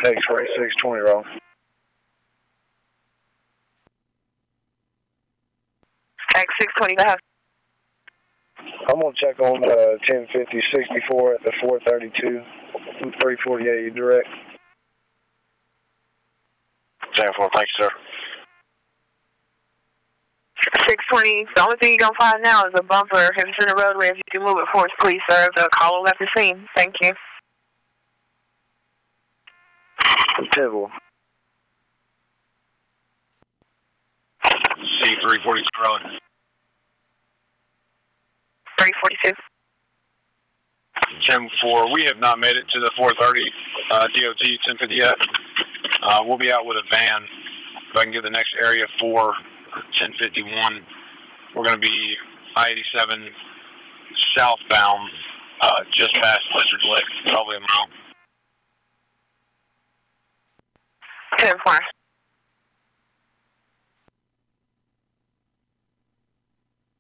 X-ray 620 wrong. X620, go ahead. I'm going to check on 1050-64 at the 432, 348 direct. 10-4, thank you, sir. 620, the only thing you're going to find now is a bumper. If it's in the roadway, if you can move it for us, please, sir. The caller left the scene. Thank you. 10-4. C342 rolling. 342. 10-4, we have not made it to the 430 DOT 1050 yet. We'll be out with a van. If I can give the next area for 1051, we're going to be I-87 southbound, just past Lizard Lake, probably a mile. 10-4.